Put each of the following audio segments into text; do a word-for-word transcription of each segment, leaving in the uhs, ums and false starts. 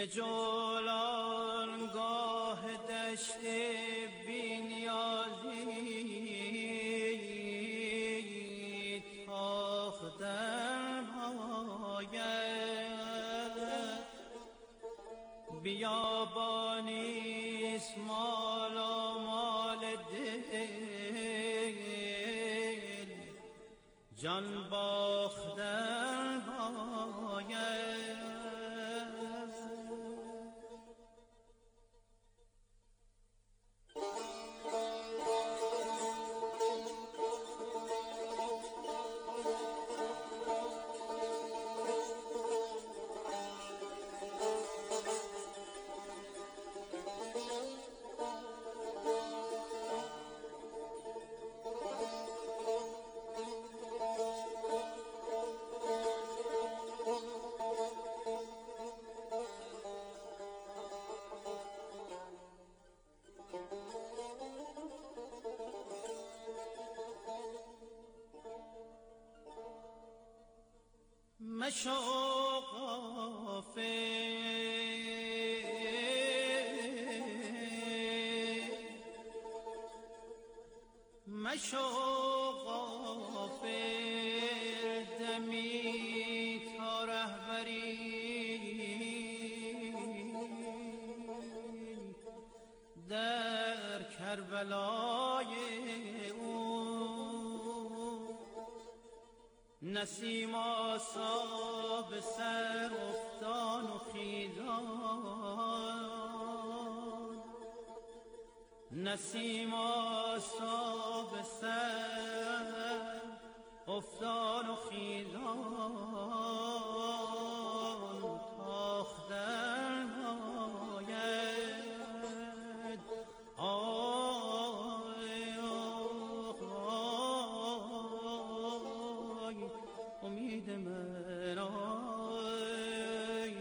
به جولانگاه دشت بینیازی تاختن آید، بیابانیست مال و مال دل، جان باختن آید. مشو غافل، مشو غافل، دمی تا رهبری در کربلای نسیم آسا به سر افتان و خیزان، نسیم آسا به سر افتان و خیزان، تاختن آید آی آی امید من آی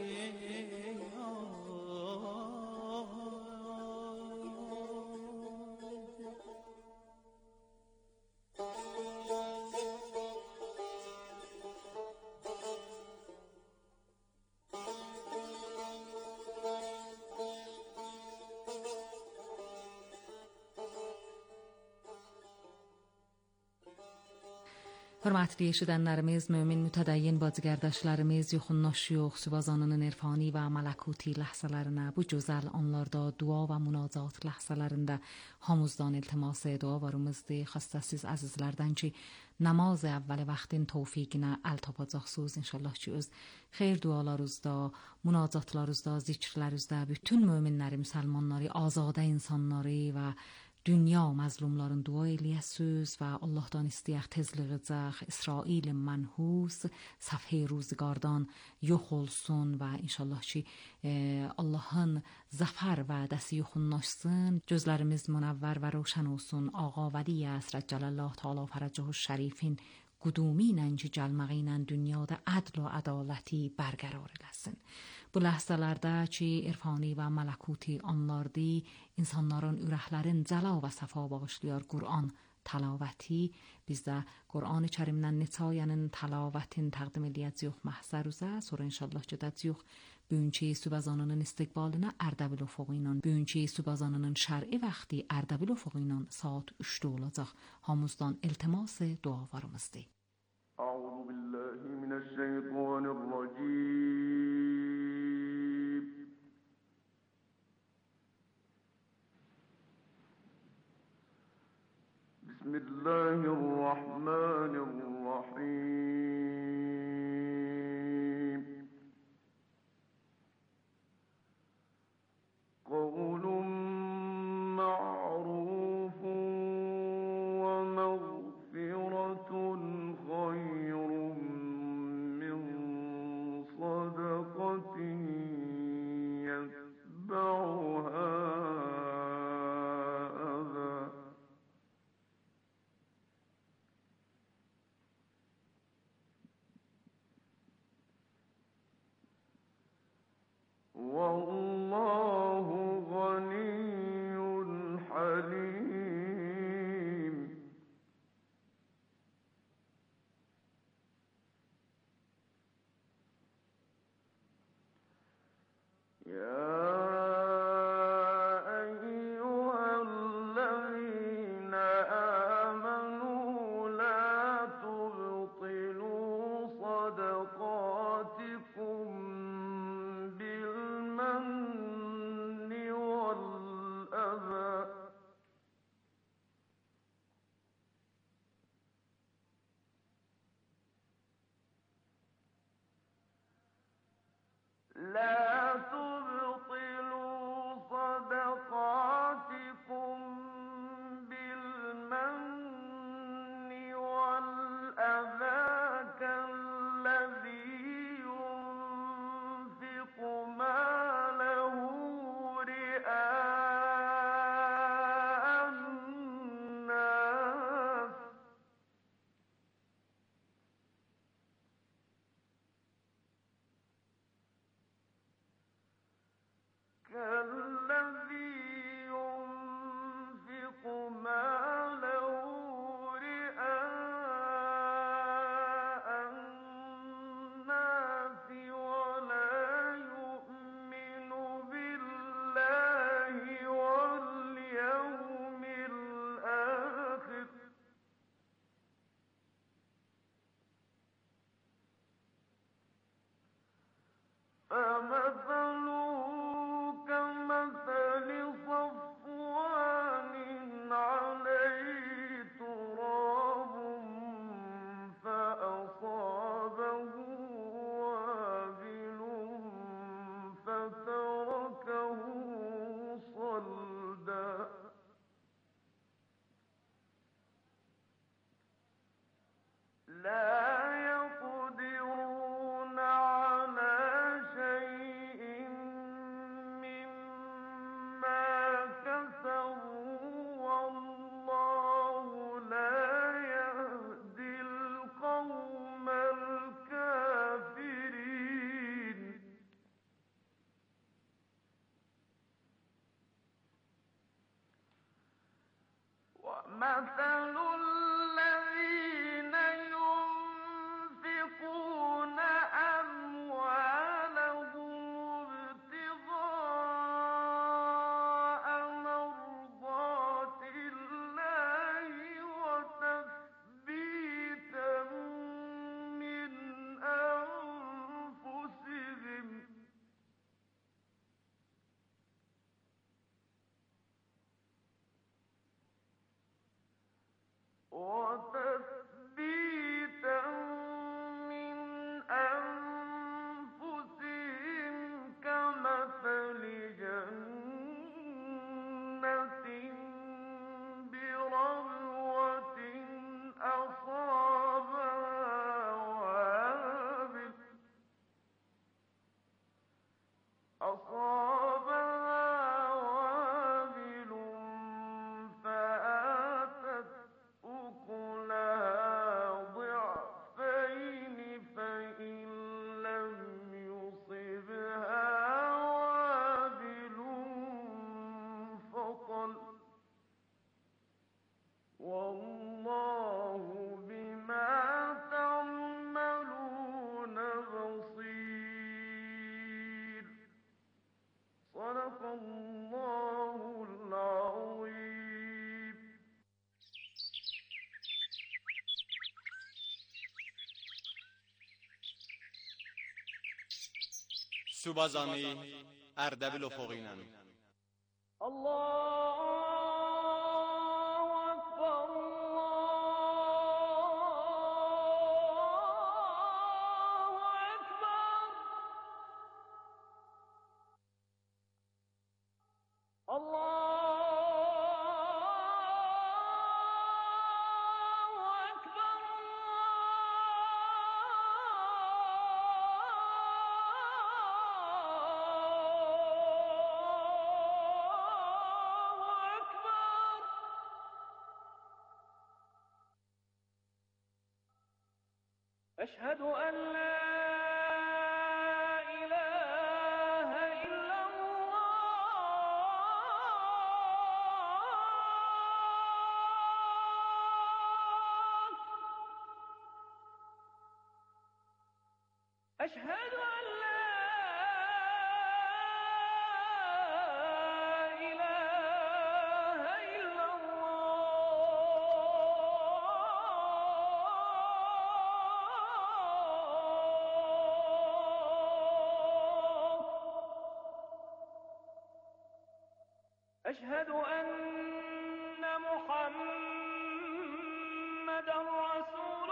Hörmətli eşidənlərimiz, mömin mütədəyyin bacı-qardaşlarımız, yoxunlaş yox, sübazanının irfani və mələkuti ləhzələrinə, bu gözəl anlarda dua və münacat ləhzələrində hamuzdan iltimas dua varımızdır. Xəstəsiz əzizlərdən ki, namaz əvvəli vaxtın tövfiqinə əl tapacaqsınız. İnşallah ki, öz xeyir dualarınızda, münacatlarınızda, zikirlərinizdə bütün möminləri, müsəlmanları, azadə insanları və dünya məzlumların dua eləyəsiz və Allahdan istəyək tezliğicək İsrail mənhus səfhə ruzgardan yox olsun və inşallah ki Allahın zəfər vədəsi yoxunlaşsın, gözlərimiz münəvvər və roşan olsun. Ağa Vəli Əsr Cələllah Teala fərəcəhu şərifin قدومی ننجی جلمغینن دنیادا عدل و عدالتی برقرار eləsin. Bu ləhzələrdə ki, irfani və mələkuti anlardı, insanların ürəklərin cəla və səfa bağışlayar Qur'an təlavəti. Biz də Qur'an-ı Kərimdən neçayənin təlavətin təqdim eləyəcəyik məhzəruzə. Sonra inşallah gedəcəyik bugünkü sübazanının istiqbalına Ərdəbil ufuğu ilə. Bugünkü sübazanının şər'i vaxtı Ərdəbil ufuğu ilə saat üçdə olacaq. Hamuzdan iltimas dualarımızdır. أعوذ بالله من الشيطان الرجيم. بسم الله الرحمن الرحيم. قول معروف ومغفرة خير من صدقة يتبعها أذى. مثل الذين ينفقون أموالهم ابتغاء مرضات الله وتثبيتا من أنفسهم وتثبيتا من أنفسهم كمثل جنة بربوة أصابها وابل أصابها وابل فآتت أكلها ضعفين فإن لم يصبها وابل فطل والله بما تعملون بصير. صدق الله العظيم. Subazani Ardabil Ufoghinan. الله أكبر الله أكبر الله أكبر الله أكبر. أشهد أن لا إله إلا الله. أشهد أن لا إله إلا الله. أشهد أن محمدا رسول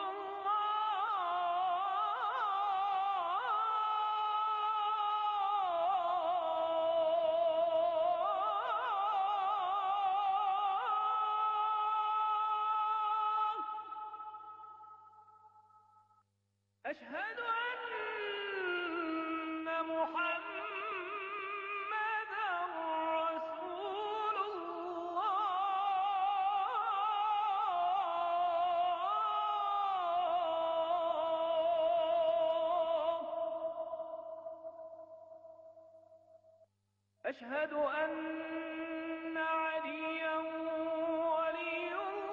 الله. أشهد أن محمدا رسول الله. أشهد أن عليا ولي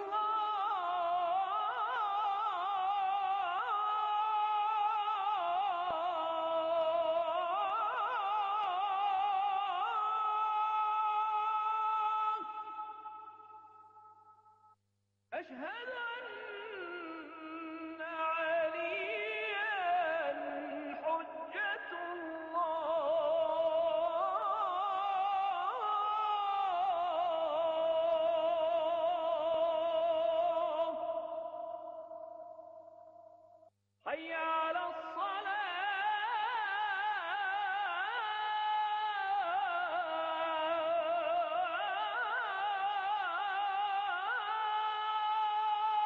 الله. أشهد أن عليا حجة الله. حي على الصلاة.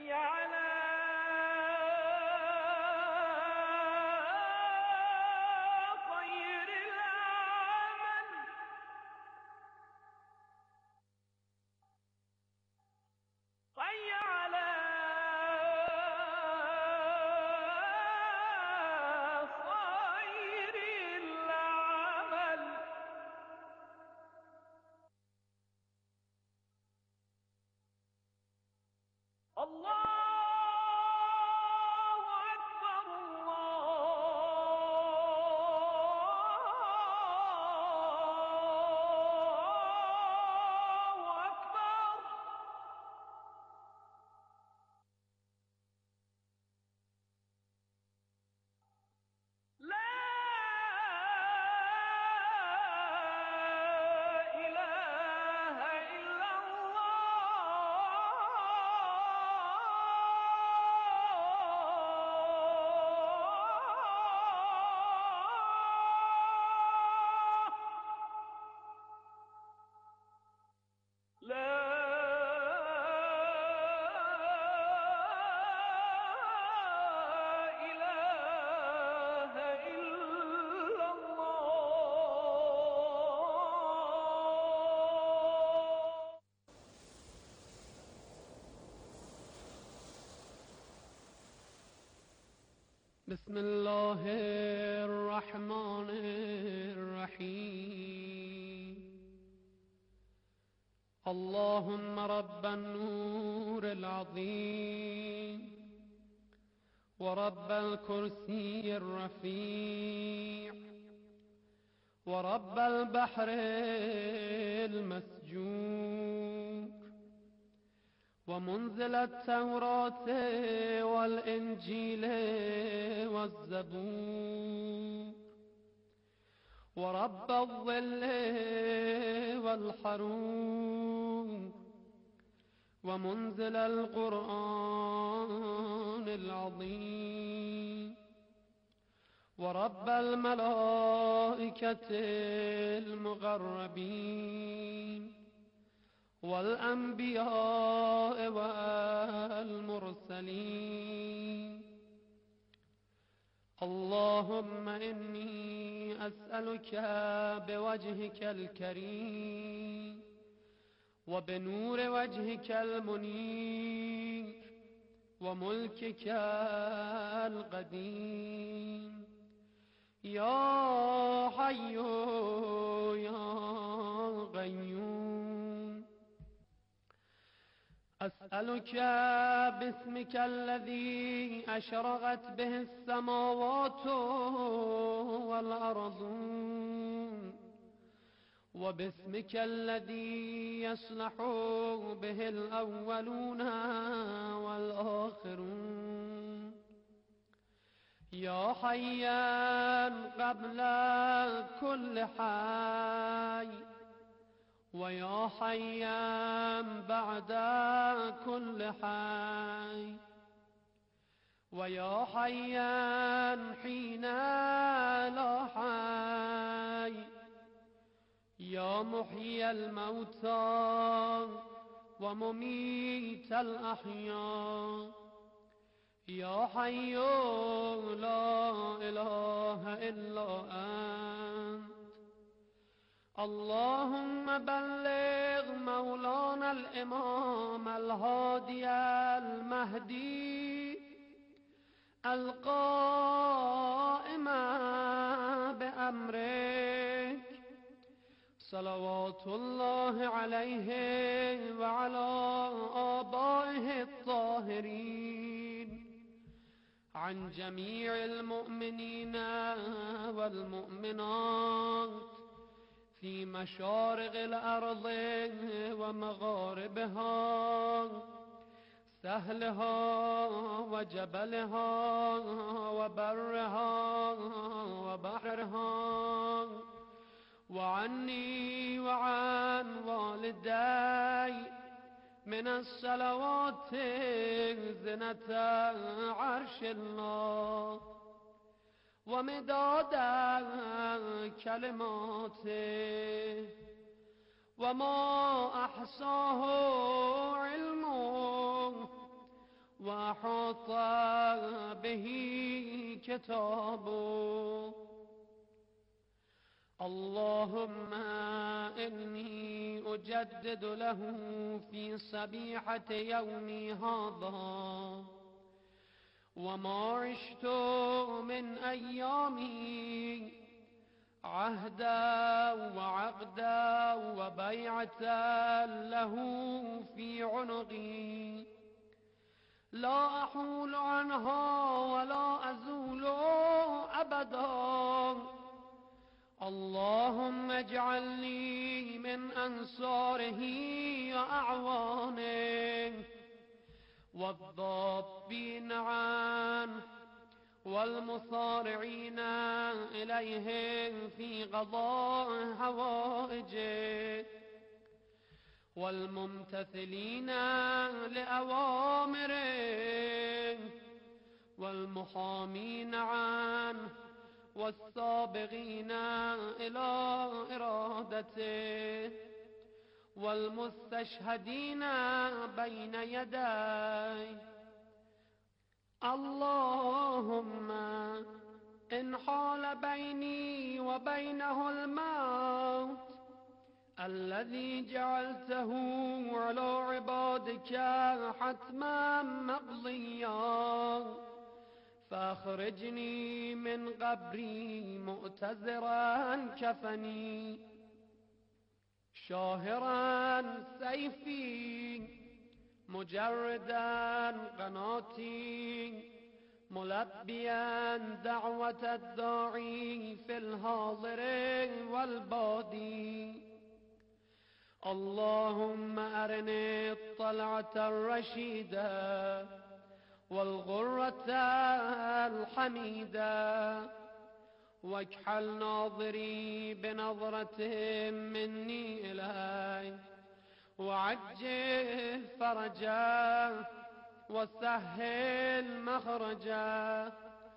حي على خير العمل حي على خير العمل الله أكبر الله أكبر لا إله إلا الله لا إله إلا الله بسم الله الرحمن الرحيم اللهم رب النور العظيم ورب الكرسي الرفيع ورب البحر المسجور ومنزل التوراة والإنجيل والزبور ورب الظل والحرور ومنزل القرآن العظيم ورب الملائكة المقربين والأنبياء والمرسلين اللهم إني أسألك بوجهك الكريم وبنور وجهك المنير وملكك القديم يا حي يا قيوم أسألك باسمك الذي أشرقت به السماوات والأرض وباسمك الذي يصلح به الأولون والآخرون يا حيا قبل كل حي ويا حيا بعد كل حي ويا حيا حين لا حي يا محيي الموتى ومميت الأحياء يا حي لا إله إلا أنت اللهم بلغ مولانا الإمام الهادي المهدي القائم بأمرك صلوات الله عليه وعلى آبائه الطاهرين عن جميع المؤمنين والمؤمنات في مشارق الأرض ومغاربها سهلها وجبلها وبرها وبحرها وعني وعن والدي من الصلوات زنة عرش الله ومداد كلماته وما أحصاه علمه وأحاط به كتابه. اللهم إني أجدد له في صبيحة يومي هذا وما عشت من أيامي عهدا وعقدا وبيعة له في عنقي لا أحول عنها ولا أزول أبدا. اللهم اجعلني من أنصاره وأعوانه والضابين عنه والمصارعين إليه في قضاء حوائجه والممتثلين لأوامره والمحامين عنه والسابقين إلى إرادته والمستشهدين بين يديه. اللهم إن حال بيني وبينه الموت الذي جعلته على عبادك حتما مقضيا فأخرجني من قبري مؤتزرا كفني شاهرا سيفي مجردا قناتي ملبيا دعوة الداعي في الحاضر والبادي. اللهم أرني الطلعة الرشيدة والغرة الحميدة واكحل ناظري بنظرة مني إلي وعجل فرجا وسهل مخرجا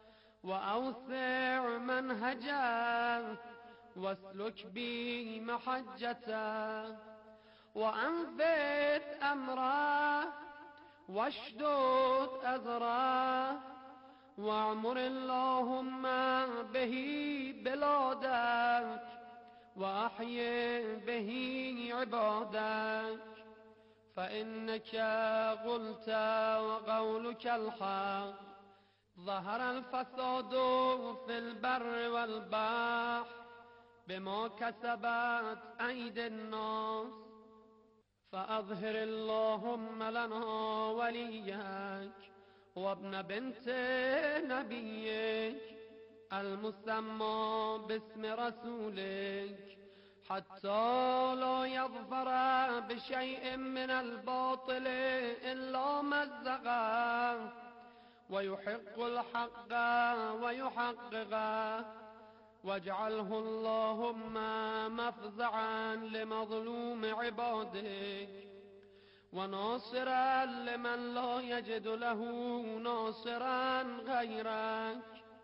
وأوسع منهجا واسلك بي محجتا وأنفذ أمره واشدد أذره واعمر اللهم به بلادك وأحيي به عبادك فإنك قلت وقولك الحق. ظهر الفساد في البر والبحر بما كسبت أيدي الناس فأظهر اللهم لنا وليك وابن بنت نبيك المسمى باسم رسولك حتى لا يظفر بشيء من الباطل إلا مزقه ويحق الحق ويحققه. واجعله اللهم مفزعا لمظلوم عبادك وناصرا لمن لا يجد له ناصرا غيرك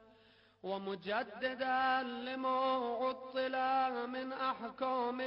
ومجددا لما عطل من أحكام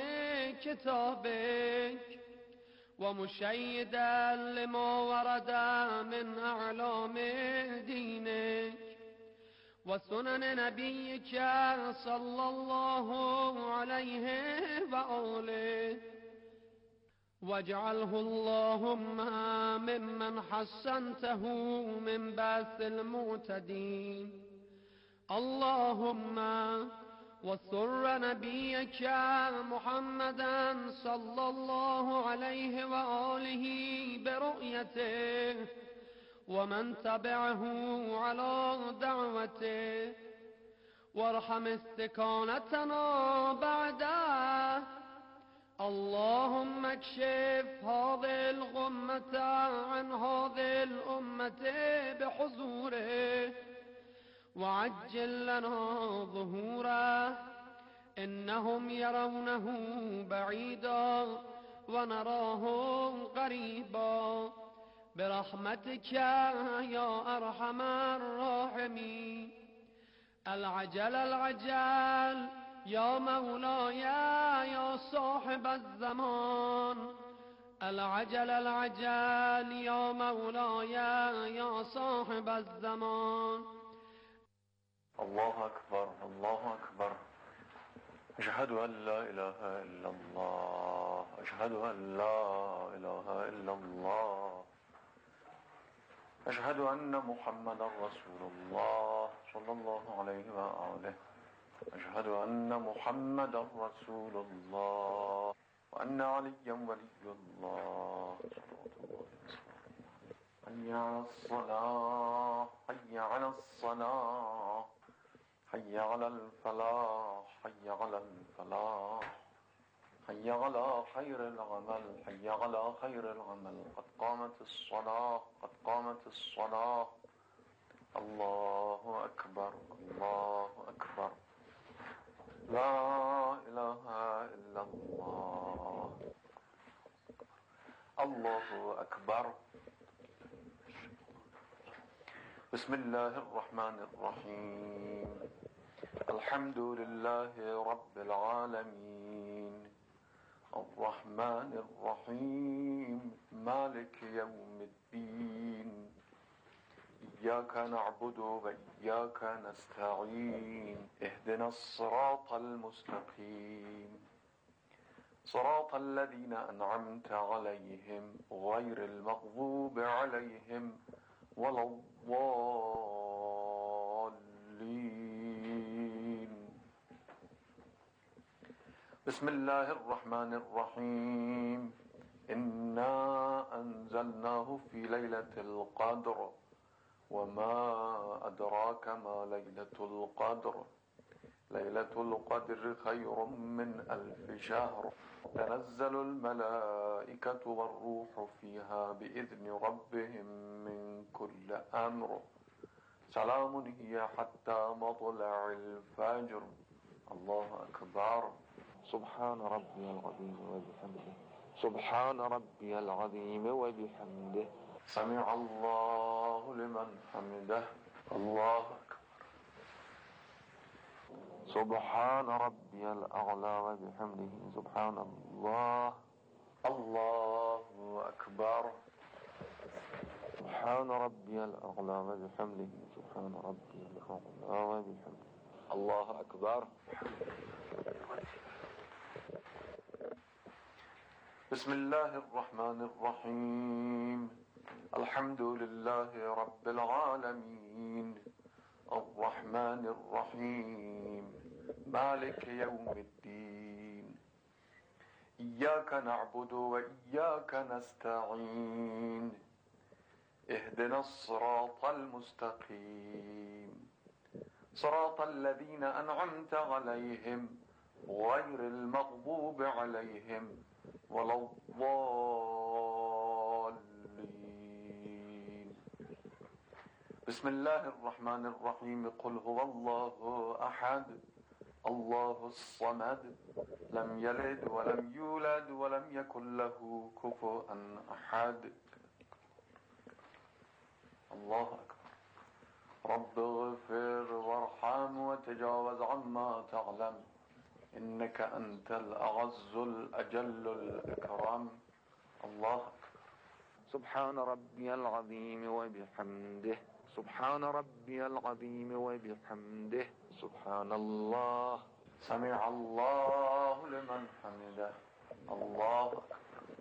كتابك ومشيدا لما ورد من أعلام دينك وسنن نبيك صلى الله عليه وآله. واجعله اللهم ممن حسنته من بأس المعتدين. اللهم وسر نبيك محمدا صلى الله عليه وآله برؤيته ومن تبعه على دعوته وارحم استكانتنا بعده. اللهم اكشف هذه الغمة عن هذه الأمة بحضوره وعجل لنا ظهوره إنهم يرونه بعيدا ونراه قريبا برحمتك يا أرحم الراحمين. العجل العجل يا مولاي يا صاحب الزمان العجل العجل يا مولاي يا صاحب الزمان. الله أكبر الله أكبر. أشهد أن لا إله إلا الله أشهد أن لا إله إلا الله أشهد أن محمد رسول الله صلى الله عليه وآله. أشهد أن محمد رسول الله وأن عليا ولي الله. حي على الصلاة حي على الصلاة حي على الفلاح حي على الفلاح حي على خير العمل حي على خير العمل. قد قامت الصلاة قد قامت الصلاة. الله أكبر الله أكبر. لا إله إلا الله. الله أكبر. بسم الله الرحمن الرحيم. الحمد لله رب العالمين الرحمن الرحيم مالك يوم الدين. إياك نعبد وإياك نستعين. اهدنا الصراط المستقيم صراط الذين أنعمت عليهم غير المغضوب عليهم ولا الضالين. بسم الله الرحمن الرحيم. إنا أنزلناه في ليلة القدر وما أدراك ما ليلة القدر. ليلة القدر خير من ألف شهر. تنزل الملائكة والروح فيها بإذن ربهم من كل أمر. سلام هي حتى مطلع الفجر. الله أكبر. سبحان ربي العظيم وبحمده. سبحان ربي العظيم وبحمده. سمع الله لمن حمده. الله أكبر. سبحان ربي الأعلى وبحمده. سبحان الله. الله أكبر. سبحان ربي الأعلى وبحمده. سبحان ربي الأعلى وبحمده. الله أكبر. بسم الله الرحمن الرحيم. الحمد لله رب العالمين الرحمن الرحيم مالك يوم الدين. إياك نعبد وإياك نستعين. اهدنا الصراط المستقيم صراط الذين أنعمت عليهم غير المغضوب عليهم ولا الضالين. بسم الله الرحمن الرحيم. قل هو الله أحد الله الصمد لم يلد ولم يولد ولم يكن له كفوا أحد. الله أكبر. رب اغفر وارحم وتجاوز عما تعلم إنك أنت الأعز الأجل الأكرم. الله أكبر. سبحان ربي العظيم وبحمده. سبحان ربي العظيم وبحمده. سبحان الله. سمع الله لمن حمده. الله أكبر.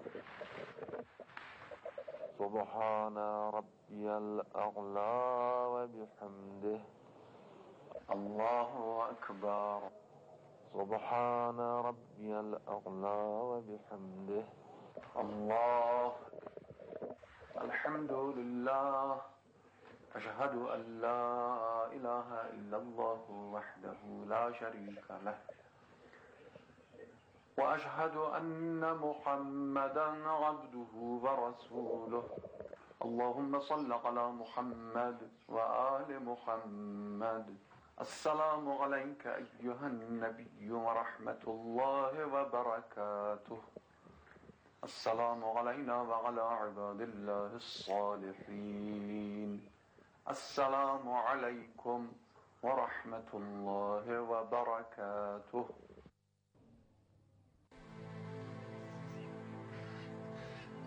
سبحان ربي الأعلى وبحمده. الله أكبر. سبحان ربي الأعلى وبحمده. الله. الحمد لله. أشهد أن لا إله إلا الله وحده لا شريك له وأشهد أن محمدا عبده ورسوله. اللهم صل على محمد وآل محمد. السلام عليك أيها النبي ورحمة الله وبركاته. السلام علينا وعلى عباد الله الصالحين. السلام عليكم ورحمة الله وبركاته.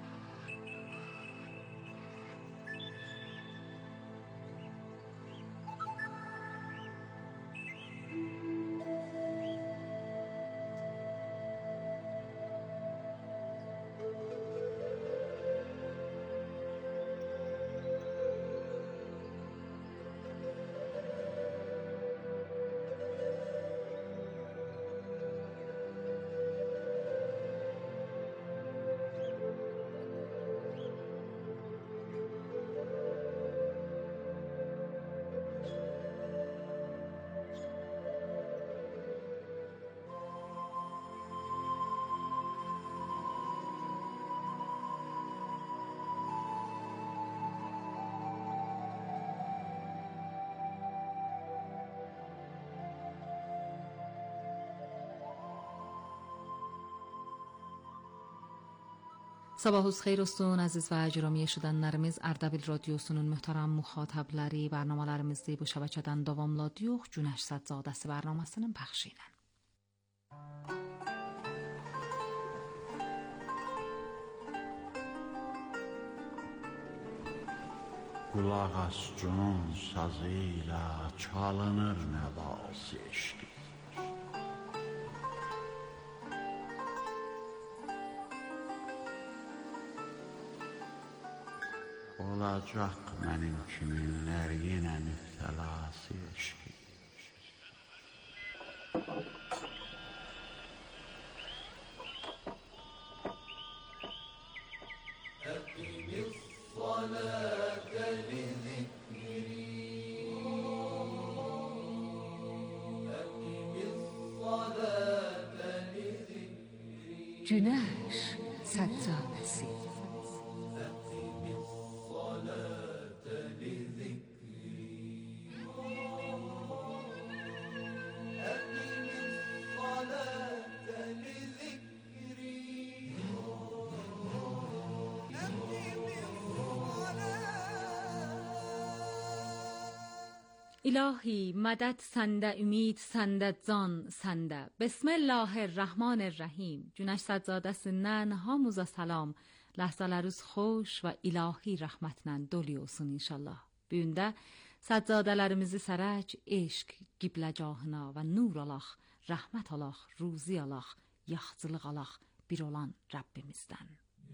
Sabahınız xeyir olsun aziz və əcrami eşidənlərimiz. Ardabil radiosunun möhtərəm müxatabları bərnamələrimizdə bu şəbəkədən davamladıq. Günəş Səccadəsi bərnamasının bəxşi ilə. Qulaq as con sazı ilə çalınır nəvası eşqi. Olacaq mənim kiminlər yenə müftəlası eşqi. Günəş Səccadəsi. İlahi مدد سنده امید سنده زان سنده بسم الله الرحمن الرحیم. Günəş Səccadəsindən hamıza salam. Ləhzələriniz xoş və ilahi rəhmətlə dolu olsun inşallah. Bu gündə səccadələrimizi sərək, eşq, qibləgahına və nur alaq, rəhmət alaq, ruzi alaq, yaxçılıq alaq bir olan Rəbbimizdən.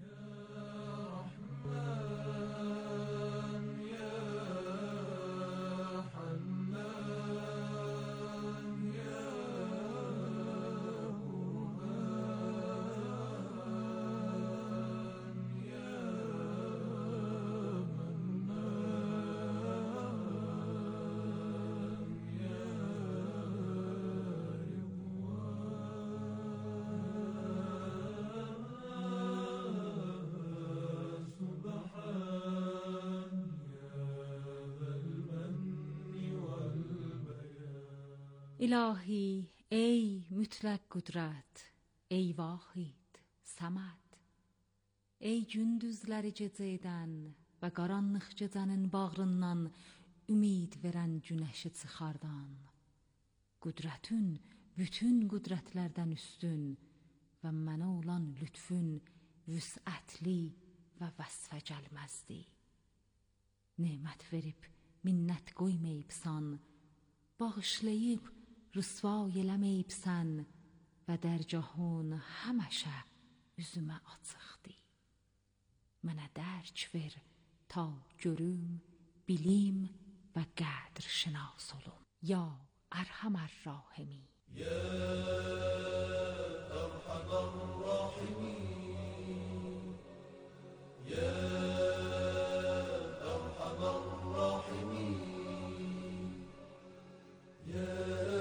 İlahi ey mütləq qüdrət, ey vahid, səməd, ey gündüzləri gecə edən və qaranlıq gecənin bağrından ümid verən günəşi çıxardan, qüdrətün bütün qüdrətlərdən üstün və mənə olan lütfün vüsətli və vəsfə gəlməzdi. Nemət verib minnət qoymayıbsan, bağışlayıb rüsvay eləməyibsən və dərgahın həməşə üzümə açıqdır. Mənə dərk ver ta görüm, bilim və qədr şinas olum. Ya ərhəmər rahimi. Ya ərhəmər rahimi. Ya ərhəmər rahimi. Ya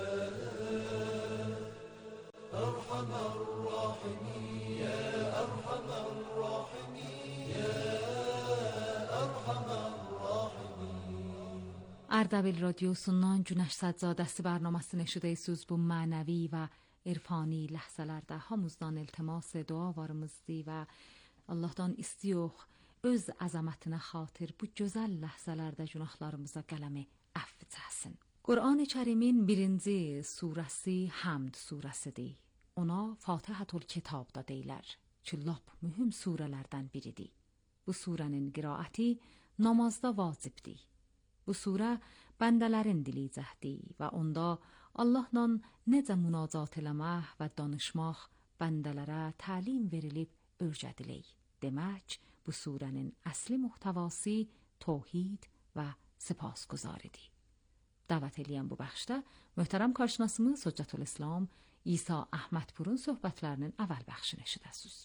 Ardabil radiosundan Günəş Səccadəsi bərnamasını eşidəysiniz. Bu mənəvi və irfani ləhzələrdə hamımızdan iltimas dua varımızdır və Allahdan istiyox öz əzəmətinə xatir bu gözəl ləhzələrdə günahlarımıza qələmi əfv çəksin. Qur'an-ı Kərimin birinci surəsi Həmd surəsidir. Ona Fatihətül Kitab da deyilər ki, lap mühüm surələrdən biridir. Bu surənin qiraəti namazda vacibdir. Bu surə bəndələrin dilicəhdir və onda Allahla necə münacat eləmək və danışmaq bəndələrə təlim verilib öyrədilir. Demək, bu surənin əsli muhtəvası tövhid və səpasguzaridir. Dəvət eləyən bu bəxşdə möhtərəm qarşınasımız Hüccətül İslam İsa Əhmədpurun söhbətlərinin əvvəl bəxşini eşidəsiniz.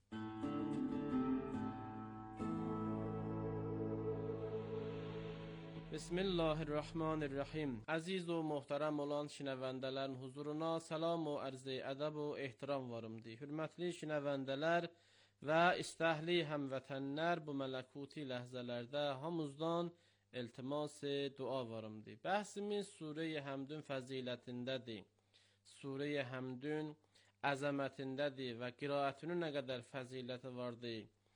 Bismillahirrahmanirrahim. Aziz و محترم olan şinəvəndələrin huzuruna salam و ərz ədəb و ehtiram varımdır. Hürmətli şinəvəndələr və istəhli həmvətənlər, bu mələkuti ləhzələrdə hamımızdan iltimas dua varımdır. Bəhsimiz Surə-i Həmdün fəzilətindədir. Surə-i Həmdün əzəmətindədir və qiraətinin nə qədər fəziləti vardır.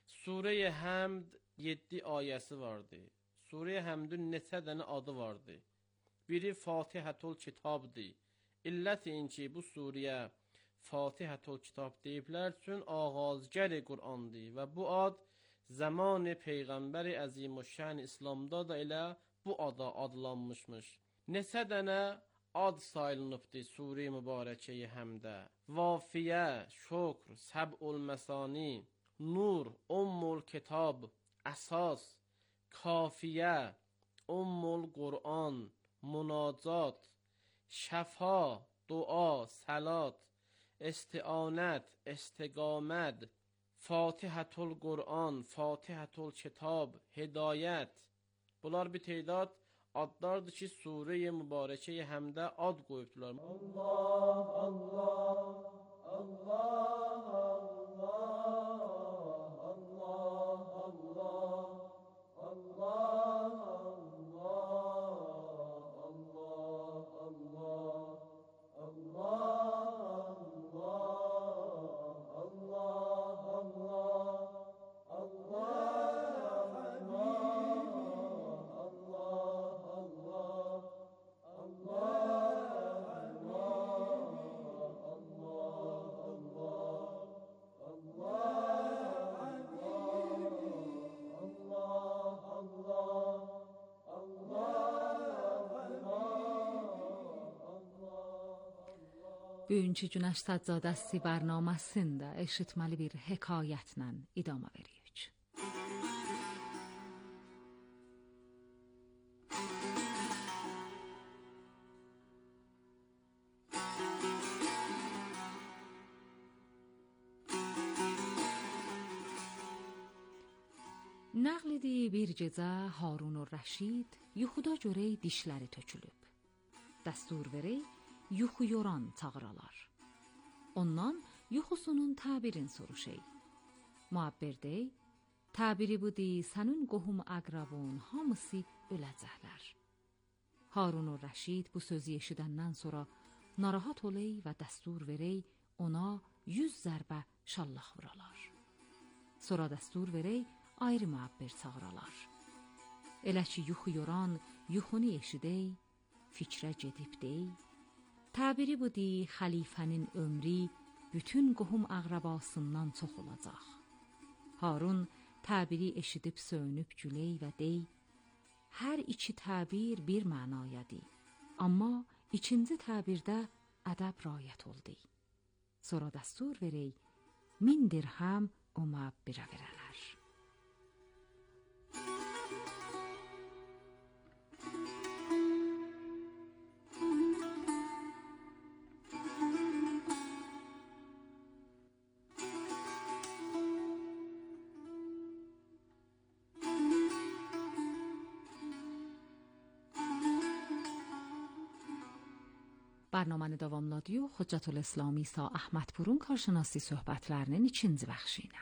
Sure-i Həmd yeddi ayəsi vardı. Sure-i Həmdün neçə dənə adı vardı. Biri Fatihətül Kitabdır. İlləti inki bu surəyə Fatihətül Kitab deyiblər, çün ağazgəri Qur'andır və bu ad zamanı Peyğəmbəri Əzimüşşən İslamda da elə bu ada adlanmışmış. Neçə dənə ad sayılınıbdır Sure-i Mübarəkəyi Həmdə. Vafiyə, Şükr, Səb'ül Məsani, Nur, Ummul Kitab, Əsas, Kafiyə, Ummul Qur'an, Münacat, Şəfa, Dua, Salat, İstianət, İstiqamət, Fatihətül Qur'an, Fatihətül Kitab, Hidayət. Bunlar bir teydad adlardır ki, Sure-i Mübarəkəyi Həmdə ad qoyubdular. Allah, Allah, Allah, Allah, Allah, Allah, Bugünkü Günəş Səccadəsi bərnaməsində eşitməli bir hekayətlə idamə veririk. Nəql edir bir gecə Harun Rəşid yuxuda görək dişləri tökülüb. Dəstur verək yuxu yoran çağıralar. Ondan yuxusunun təbirin soruşey. Muəbbir dey, təbiri budur, sənin qohum əqrabun hamısı öləcəklər. Harun Rəşid bu sözü eşidəndən sonra narahat oley və dəstur verey ona yüz zərbə şallaq vuralar. Sonra dəstur verey ayrı müəbbir çağıralar. Elə ki yuxu yoran yuxunu eşidey, fikrə gedib dey, təbiri budur, xəlifənin ömrü bütün qohum əqrabasından çox olacaq. Harun təbiri eşidib söyünüb güley və dey, hər iki təbir bir mənayadır, amma ikinci təbirdə ədəb rayət oldu. Sonra dəstur verey, min dirhəm o müəbbirə verələr. برنامه davamladı. Hüccətül İslam İsa Əhmədpurun karşınası söhbətlərinin ikinci bəxşi ilə.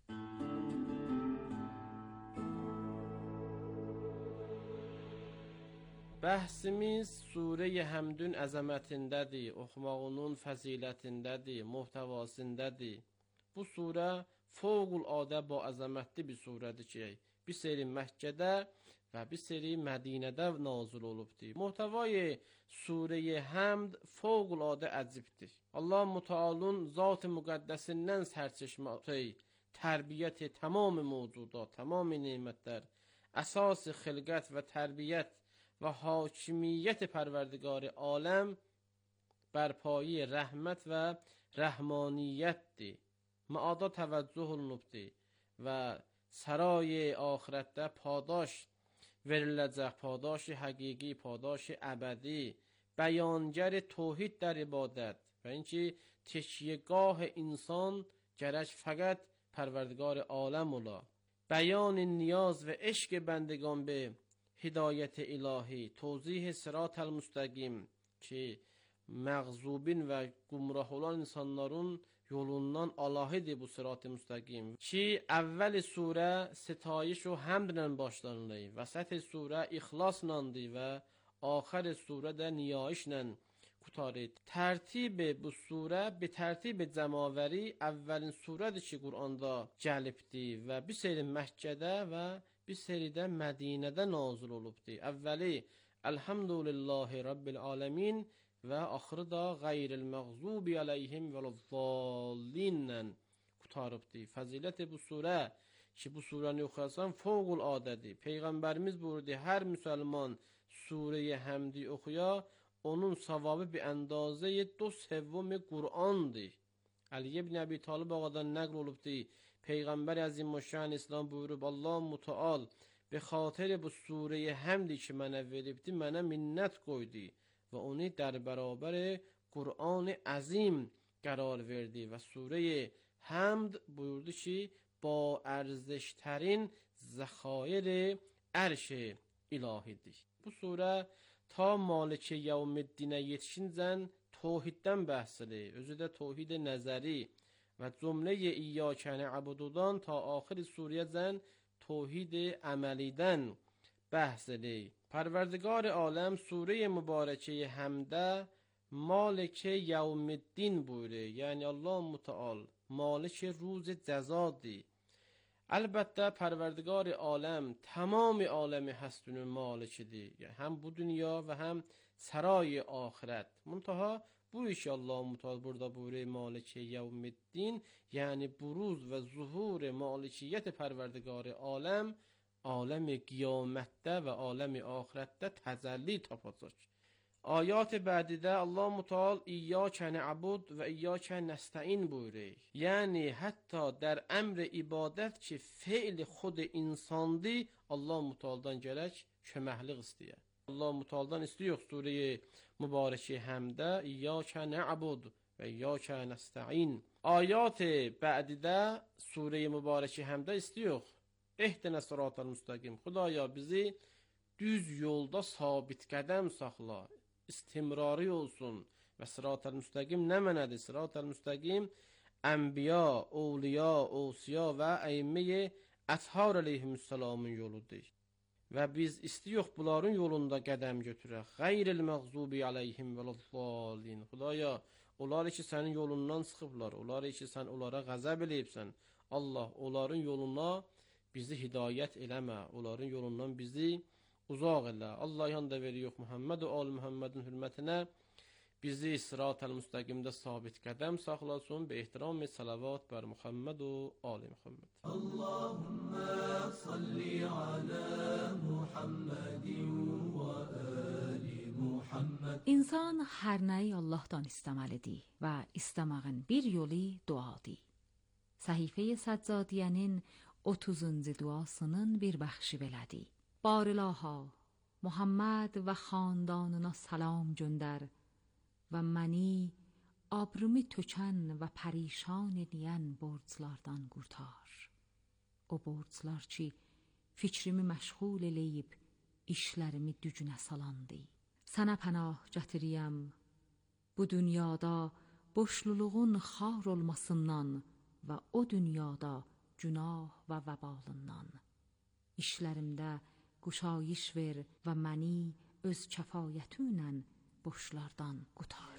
Bəhsimiz Sure-i Həmdün əzəmətindədir, oxumağının fəzilətindədir, muhtəvasındədir. Bu surə fövqüladə ba əzəmətli bir surədir ki, bir seri Məkkədə və bir seri Mədinədə nazil olubdur. Muhtəvayı Sure-i Həmd fövqüladə əcibdir. Allah Mütealın zat-ı müqəddəsindən sərçeşmə tərbiyyəti tamam mövcudat, tamam nemətlər, əsas-ı xilqət və tərbiyyət və hakimiyyət pərverdigar aləm bərpayı rəhmət və rəhmaniyyətdir. Məada təvəccüh olunubdur və saray axirətdə padaş veriləcək, padaş həqiqi, padaş əbədi, bəyangar توحید در عبادت و اینکه تکیهگاه انسان گرش فقط پروردگار عالم اولا، بیان نیاز و عشق بندگان به هدایت الهی، توضیح صراط المستقیم ki məğzubin və gumrah olan insanların yolundan alahidir bu sırat-ı müstəqim. Ki əvvəl surə sitayiş və həmdlə başlanılır, vəsət surə ixlaslandır və axir surə də niyayişlə qurtarır. Tərtibi bu surə bi tərtibi cəmavari əvvəlin surədir ki, Quranda gəlibdir və bir seri Məkkədə və bir seri də Mədinədə nazil olubdur. Əvvəli Elhamdülillahi Rabbil Alamin və axırı da Qayril məğzubi aleyhim vələzzallinlə qurtarıbdır. Fəziləti bu surə ki, bu surəni oxuyasan fövqül adədir. Peyğəmbərimiz buyurdu, hər müsəlman surəyi həmdi oxuya, onun savabı bir əndazəyə do sevvumi Qur'andır. Əli ibn Əbi Talib ağadan nəql olubdur. Peyğəmbər Əzimüşşan İslam buyurub, Allah Müteal be xatir bu surəyi həmdi ki mənə veribdi, mənə minnət qoydu və onu در برابر قرآن عظیم قرار verdi və surəyi həmd buyurdu ki با ارزشترین ذخایر عرش ilahidir. Bu surə ta Malik Yevmiddinə yetişincən tövhiddən bəhs edir. Özü də tövhid nəzəri və cümlə-i İyyəkə nə'bududan ta axir surəyəcən tövhid əməlidən bəhs edir. Pərverdigar aləm sure mübarəkə həmdə Malik Yevmiddin buyurur. Yəni Allah Müteal Malik روز cəzadır. Əlbəttə Pərverdigar aləm tamam aləmi həstünün malikidir. Yəni həm bu dünya və həm saray axirət. Muntaha bu iş Allah Müteal burada buyurur Malik Yevmiddin, yəni buruz və zuhur malikiyyət Pərverdigar aləm aləm-i qiyamətdə və aləm-i axirətdə təcəlli tapacaq. Ayat bədidə Allah Müteal İyyəkə nə'bud və İyyəkə nəstəin buyurur. Yəni hətta در əmr ibadət ki fe'l xud insandır, Allah Mütealdan gərək köməklik istəyə. Allah Mütealdan istəyiyor surəyi mübarəki həmdə İyyəkə nə'bud və İyyəkə nəstəin. Ayat bədidə surəyi mübarəki həmdə istəyiyor. Ehdinə sıratal müstəqim. Xudaya bizi düz yolda sabit qədəm saxla, istimrari olsun. Və sıratal müstəqim nə mənədir? Sıratal müstəqim ənbiya, ovliya, ovsiya və əimməyə əthar əleyhimüssəlamın yoludur. Və biz istiyox bunların yolunda qədəm götürək. Qayril məğzubi aleyhim vələzzalin. Xudaya, onlar ki sənin yolundan çıxıblar, onlar ki sən onlara qəzəb eləyibsən. Allah onların yoluna bizi hidayət eləmə, onların yolundan bizi uzaq elə. Allah yanda veriyor Muhammed və al Muhammedin hürmətinə bizi sırat-ül müstəqimdə sabit qədəm saxlasın. Be ehtiram-ı salavat bər Muhammed və al Muhammed. Allahümme salli ala Muhammedin və ali Muhammed. İnsan hər nəyi Allahdan istəməlidir və istəməğin bir yolu duadır. Səhifə-i Səccadiyənin otuzuncu duasının bir bəxşi belədir. Barilaha, Muhammed və xandانına salam göndər və məni abrımı tökən və pərişan edən borclardan qurtar. O borclar ki, fikrimi məşğul eləyib, işlərimi dücünə salandı. Sənə pənah gətiriyəm, bu dünyada boşluluğun xar olmasından və o dünyada günah və vəbalından. İşlərimdə quşayış ver və məni öz kəfayətinlə boşlardan qutar.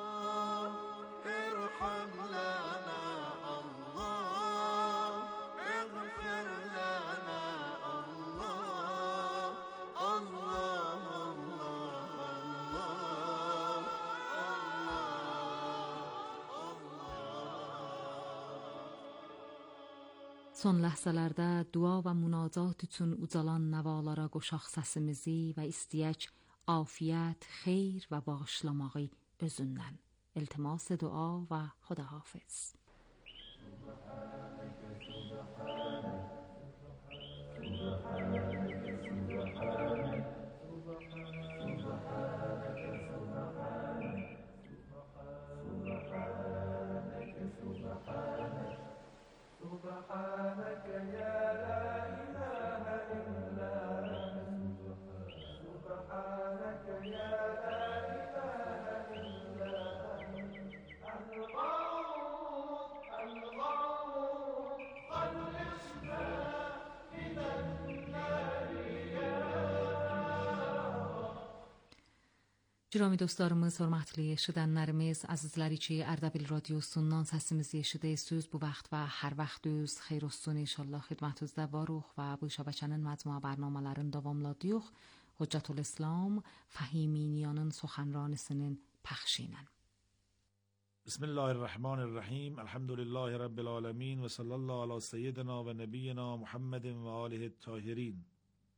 Son ləhzələrdə dua və münacat üçün ucalan nəvalara qoşaq səsimizi və istəyək afiyət, xeyr və bağışlamağı özündən. İltimas dua və xudahafiz. سبحانك يا لا إله إلا أنت سبحانك يا لا إله إلا أنت الغوث الغوث خلصنا من النار يا Cürami dostlarımız, hörmətli eşidənlərimiz, əzizləriçi Ərdəbil Radiosundan səsimiz eşidirsiniz. Bu vaxt və hər vaxtınız xeyir olsun inşallah xidmətinizdə varıq və bu şəbəkənin məcmua bərnamələrini davamladıyıq. Hüccətülislam Fəhiminiyanın سخنرانisinin پخشی ilə. بسم الله الرحمن الرحیم. الحمد لله رب العالمین و صلی الله علی سیدنا و نبینا محمد و آله الطاهرین.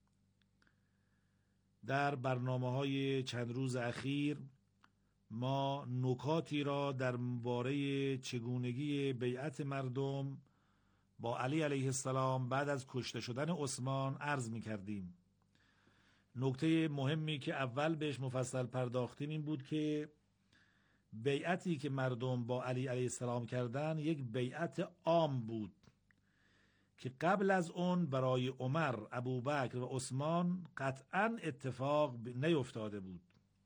در برنامه های چند روز اخیر ما نکاتی را درباره چگونگی بیعت مردم با علی علیه السلام بعد از کشته شدن عثمان عرض می کردیم. نکته مهمی که اول بهش مفصل پرداختیم این بود که بیعتی که مردم با علی علیه السلام کردن یک بیعت عام بود که قبل از اون برای عمر، ابوبکر و عثمان قطعا اتفاق نیفتاده بود.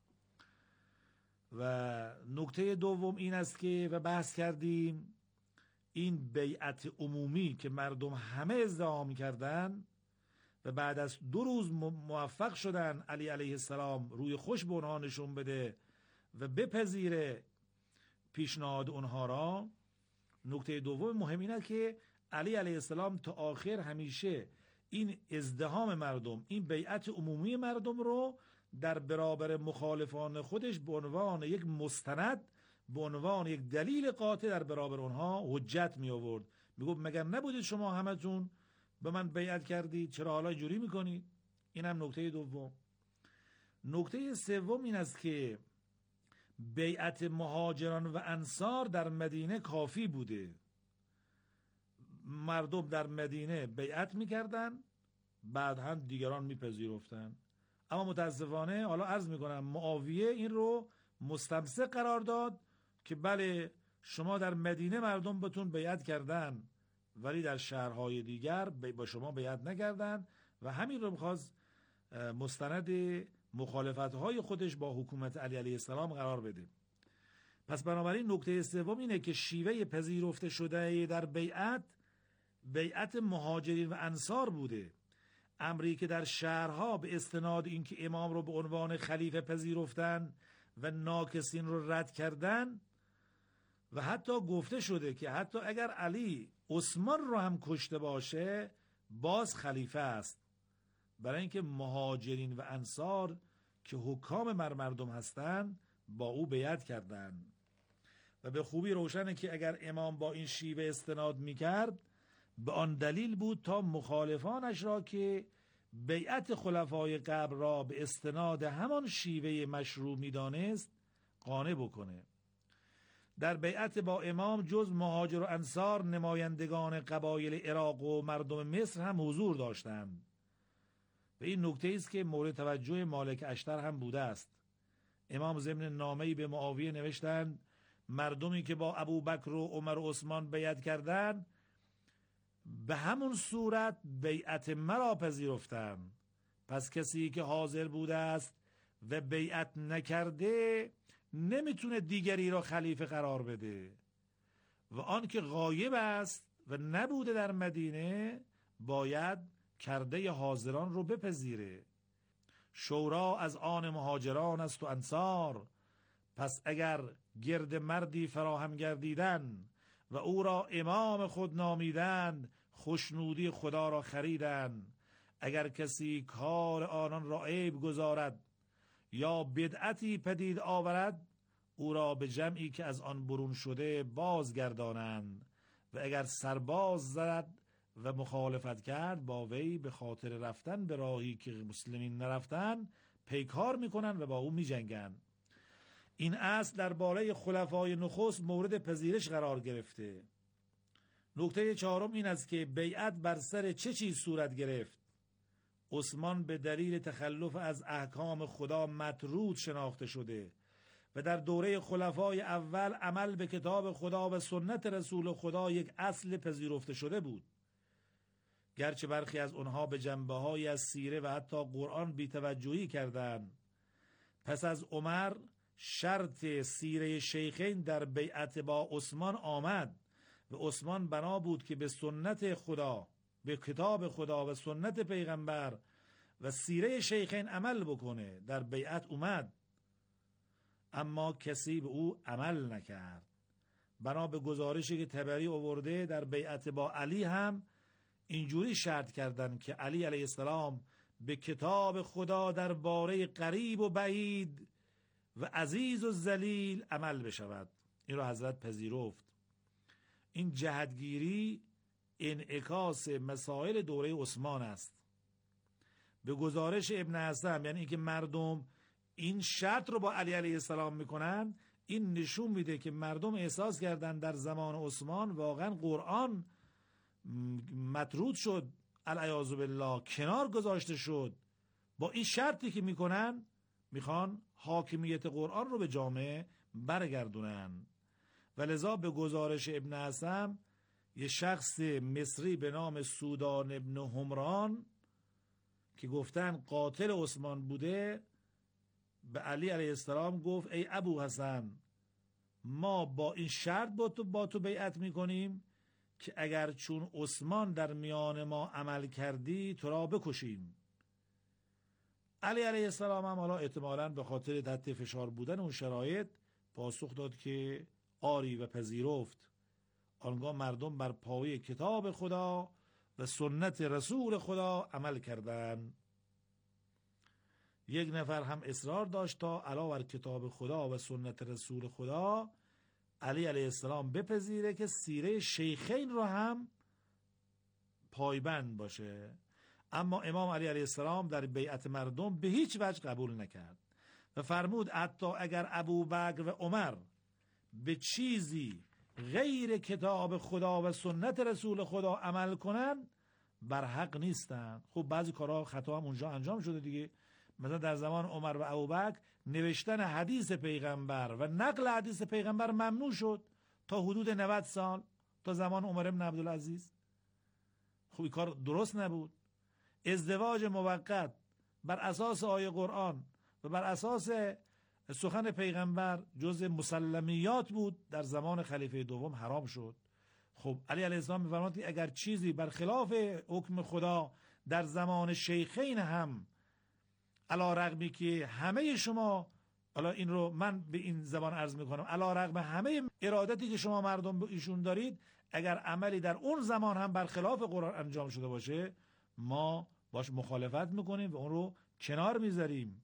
و نکته دوم این است که و بحث کردیم این بیعت عمومی که مردم همه ازدحام کردن و بعد از دو روز موفق شدن علی علیه السلام روی خوش به اونها نشون بده و بپذیره پیشنهاد اونها را. نکته دوم مهم اینه که علی علیه السلام تا آخر همیشه این ازدحام مردم، این بیعت عمومی مردم رو در برابر مخالفان خودش به عنوان یک مستند، به عنوان یک دلیل قاطع در برابر اونها حجت می آورد. می گفت مگر نبودید شما همتون به من بیعت کردید، چرا حالا اینجوری میکنید؟ این هم نکته دوم. نکته سوم این است که بیعت مهاجران و انصار در مدینه کافی بوده. مردم در مدینه بیعت میکردن، بعد هم دیگران میپذیرفتن. اما متاسفانه حالا عرض میکنم معاویه این رو مستمسک قرار داد که بله شما در مدینه مردم بهتون بیعت کردن ولی در شهرهای دیگر با شما بیعت نکردن و همین رو میخواست مستند مخالفت‌های خودش با حکومت علی علیه السلام قرار بده. پس بنابراین نکته سوم اینه که شیوه پذیرفته شده در بیعت بیعت مهاجرین و انصار بوده. امری که در شهرها به استناد اینکه امام رو به عنوان خلیفه پذیرفتن و ناکسین رو رد کردن و حتی گفته شده که حتی اگر علی عثمان رو هم کشته باشه باز خلیفه است، برای اینکه مهاجرین و انصار که حکام مر مردم هستند با او بیعت کردند. و به خوبی روشنه که اگر امام با این شیوه استناد میکرد به آن دلیل بود تا مخالفانش را که بیعت خلفای قبل را به استناد همان شیوه مشروع میدانست قانع بکنه. در بیعت با امام جز مهاجر و انصار نمایندگان قبایل عراق و مردم مصر هم حضور داشتند. و این نکته است که مورد توجه مالک اشتر هم بوده است. امام ضمن نامه‌ای به معاویه نوشتند مردمی که با ابوبکر و عمر و عثمان بیعت کردند به همون صورت بیعت مرا پذیرفتند. پس کسی که حاضر بوده است و بیعت نکرده نمیتونه دیگری را خلیفه قرار بده و آن که غایب است و نبوده در مدینه باید کرده حاضران رو بپذیره. شورا از آن مهاجران است و انصار، پس اگر گرد مردی فراهم گردیدن و او را امام خود نامیدن خوشنودی خدا را خریدن. اگر کسی کار آنان را عیب گذارد یا بدعتی پدید آورد او را به جمعی که از آن برون شده بازگردانند و اگر سرباز زد و مخالفت کرد با وی به خاطر رفتن به راهی که مسلمین نرفتن پیکار میکنن و با او میجنگن. این اصل درباره خلفای نخست مورد پذیرش قرار گرفته. نکته چهارم این است که بیعت بر سر چه چیز صورت گرفت؟ عثمان به دلیل تخلف از احکام خدا مطرود شناخته شده و در دوره خلفای اول عمل به کتاب خدا و سنت رسول خدا یک اصل پذیرفته شده بود. گرچه برخی از اونها به جنبه‌های از سیره و حتی قرآن بی‌توجهی کردند. پس از عمر شرط سیره شیخین در بیعت با عثمان آمد و عثمان بنا بود که به سنت خدا، به کتاب خدا و سنت پیغمبر و سیره شیخین عمل بکنه. در بیعت اومد اما کسی به او عمل نکرد. بنا به گزارشی که طبری آورده در بیعت با علی هم اینجوری شرط کردند که علی علیه السلام به کتاب خدا در باره قریب و بعید و عزیز و ذلیل عمل بشود. این رو حضرت پذیرفت. این جهتگیری انعکاس مسائل دوره عثمان است. به گزارش ابن حسن، یعنی اینکه مردم این شرط رو با علی علیه السلام میکنن، این نشون میده که مردم احساس کردن در زمان عثمان واقعا قرآن مطرود شد، العیاذ بالله کنار گذاشته شد. با این شرطی که میکنن میخوان حاکمیت قرآن رو به جامعه برگردونن. و لذا به گزارش ابن حسن یه شخص مصری به نام سودان ابن همران که گفتن قاتل عثمان بوده، به علی علیه السلام گفت ای ابو حسن، ما با این شرط با تو با تو بیعت میکنیم که اگر چون عثمان در میان ما عمل کردی تو را بکشیم. علی علیه السلام هم حالا احتمالاً به خاطر تحت فشار بودن اون شرایط پاسخ داد که آری و پذیرفت. آنگاه مردم بر پایه کتاب خدا و سنت رسول خدا عمل کردند. یک نفر هم اصرار داشت تا علاوه بر کتاب خدا و سنت رسول خدا علی علیه السلام بپذیره که سیره شیخین رو هم پایبند باشه. اما امام علی علیه السلام در بیعت مردم به هیچ وجه قبول نکرد و فرمود حتی اگر ابوبکر و عمر به چیزی غیر کتاب خدا و سنت رسول خدا عمل کنن بر حق نیستن. خب بعضی کارها خطا هم اونجا انجام شده دیگه. مثلا در زمان عمر و ابوبکر نوشتن حدیث پیغمبر و نقل حدیث پیغمبر ممنوع شد تا حدود نود سال، تا زمان عمر بن عبدالعزیز. خب این کار درست نبود. ازدواج موقت بر اساس آیه قرآن و بر اساس سخن پیغمبر جز مسلمیات بود، در زمان خلیفه دوم حرام شد. خب علی علیه السلام می‌فرماید اگر چیزی بر خلاف حکم خدا در زمان شیخین هم، علی رغمی که همه شما، حالا این رو من به این زبان عرض میکنم، علی رغم همه ارادتی که شما مردم به ایشون دارید، اگر عملی در اون زمان هم بر خلاف قرآن انجام شده باشه ما باش مخالفت میکنیم و اون رو کنار میذاریم.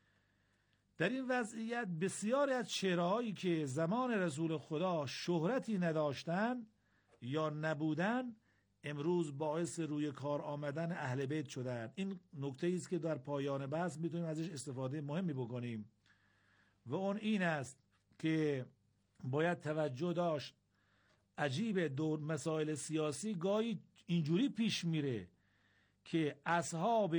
در این وضعیت بسیاری از چهره‌هایی که زمان رسول خدا شهرتی نداشتن یا نبودن امروز باعث روی کار آمدن اهل بیت شدن. این نکته است که در پایان بحث میتونیم ازش استفاده مهمی بکنیم و اون این است که باید توجه داشت. عجیب دور مسائل سیاسی گاهی اینجوری پیش میره که اصحاب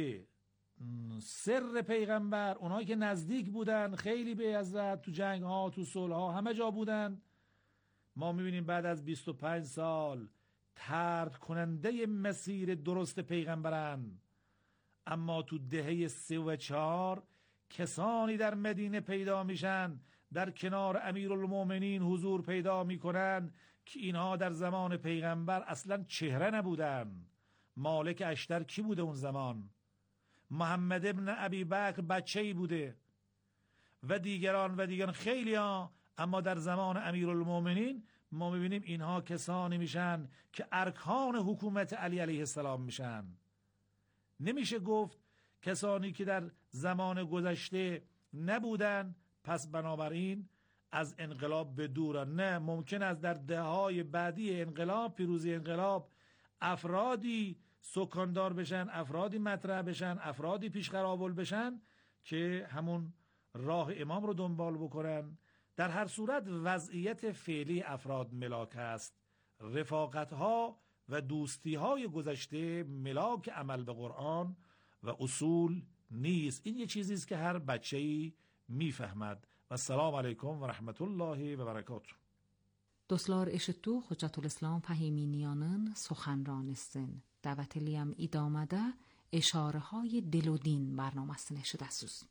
سر پیغمبر، اونایی که نزدیک بودن خیلی به حضرت، تو جنگ ها تو صلح ها همه جا بودن، ما میبینیم بعد از بیست و پنج سال طرد کننده مسیر درست پیغمبرن. اما تو دهه سه و چهار کسانی در مدینه پیدا میشن در کنار امیرالمومنین حضور پیدا میکنن که اینها در زمان پیغمبر اصلا چهره نبودن. مالک اشتر کی بوده اون زمان؟ محمد ابن ابی بکر بچه‌ای بوده و دیگران و دیگران خیلی ها. اما در زمان امیرالمومنین ما میبینیم اینها کسانی میشن که ارکان حکومت علی علیه السلام میشن. نمیشه گفت کسانی که در زمان گذشته نبودن پس بنابراین از انقلاب به دورن. نه، ممکن است در دههای بعدی انقلاب، پیروزی انقلاب، افرادی سکاندار بشن، افرادی مطرح بشن، افرادی پیشقراول بشن که همون راه امام رو دنبال بکنن. در هر صورت وضعیت فعلی افراد ملاک است. رفاقت ها و دوستی های گذشته ملاک عمل به قرآن و اصول نیست. این یه چیزی است که هر بچه‌ای میفهمد. و السلام علیکم و رحمت الله و برکاته. Dostlar eşittu Hoccatul İslam Fahiminiyanın سخنرانیستن. دعوتلیم idamada اشاره های دل و دین برنامه‌سine şidəsiz.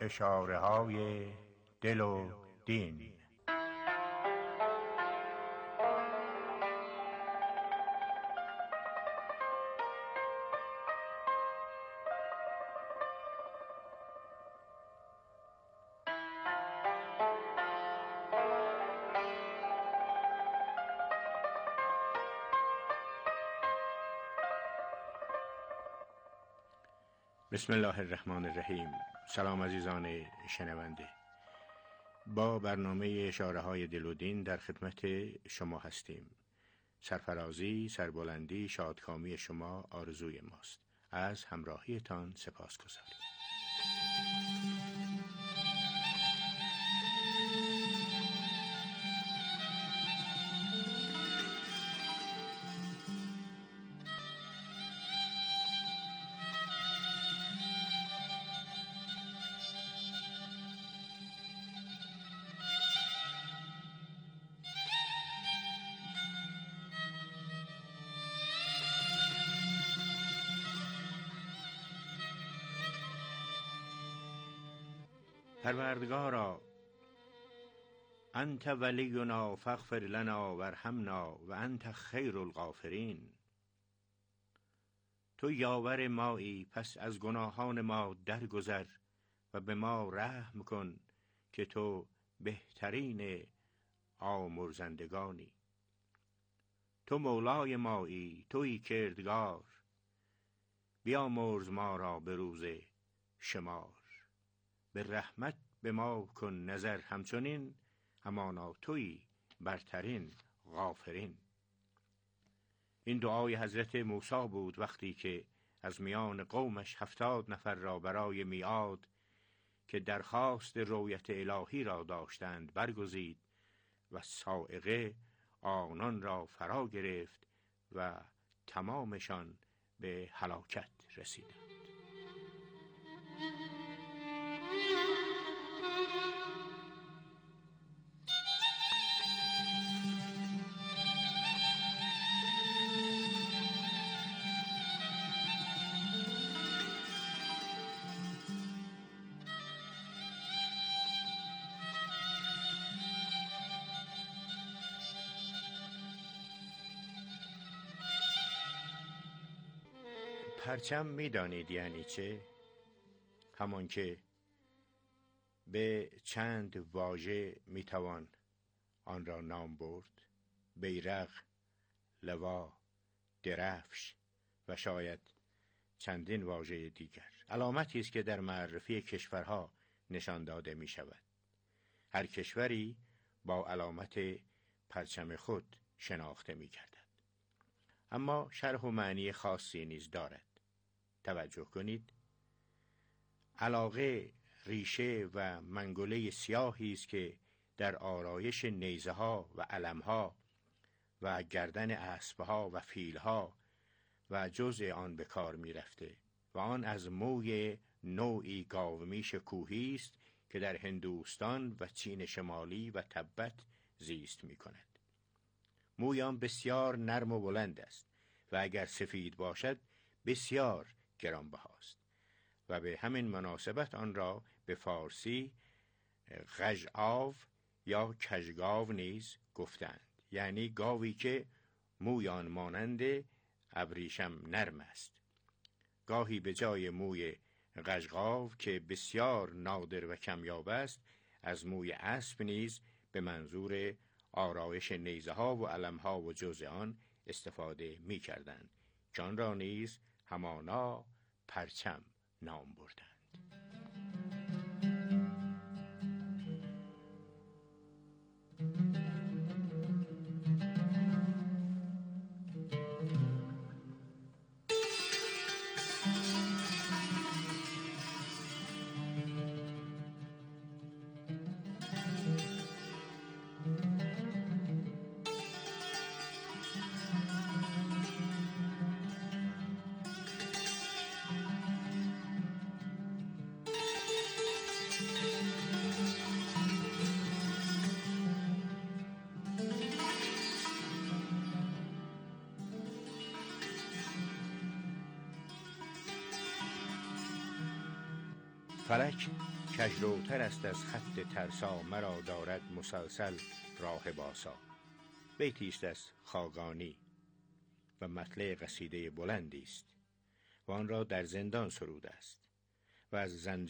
اشاره های دل و دین. بسم الله الرحمن الرحیم. سلام عزیزان شنونده، با برنامه اشاره های دل و دین در خدمت شما هستیم. سرفرازی، سربلندی، شادکامی شما آرزوی ماست. از همراهیتان سپاس گذاریم. پروردگارا، انت ولینا فاغفر لنا وارحمنا و انت خیر الغافرین. تو یاور مایی، پس از گناهان ما درگذر و به ما رحم کن که تو بهترین آمرزندگانی. تو مولای مایی، تویی کردگار، بیامرز ما را به روز شمار. به رحمت به ما کن نظر همچنین، همانا تویی برترین غافرین. این دعای حضرت موسی بود وقتی که از میان قومش هفتاد نفر را برای میعاد که درخواست رویت الهی را داشتند برگزید و صاعقه آنان را فرا گرفت و تمامشان به هلاکت رسیدند. پرچم می‌دانید یعنی چه؟ همان که به چند واژه میتوان آن را نام برد: بیرق، لوا، درفش و شاید چندین واژه دیگر. علامتی است که در معرفی کشورها نشان داده می شود. هر کشوری با علامت پرچم خود شناخته می گردد. اما شرح و معنی خاصی نیز دارد. توجه کنید. علاقه ریشه و منگوله سیاهی است که در آرایش نیزه ها و علم ها و گردن اسب ها و فیل ها و جزء آن به کار می رفته و آن از موی نوعی گاومیش کوهی است که در هندوستان و چین شمالی و تبت زیست می کند. موی آن بسیار نرم و بلند است و اگر سفید باشد بسیار گرانبهاست و به همین مناسبت آن را به فارسی غژآو یا کژگاو نیز گفتند، یعنی گاوی که موی آن مانند ابریشم نرم است. گاهی به جای موی غژگاو که بسیار نادر و کمیاب است، از موی اسب نیز به منظور آرایش نیزه ها و علم ها و جزء آن استفاده می کردند که آن را نیز همانا پرچم نام بردند. فلک کژروتر است از خط ترسا، مرا دارد مسلسل راه باسا. بیتی است از خاقانی و مطلع قصیده بلندی است و آن را در زندان سروده است و از زنجیر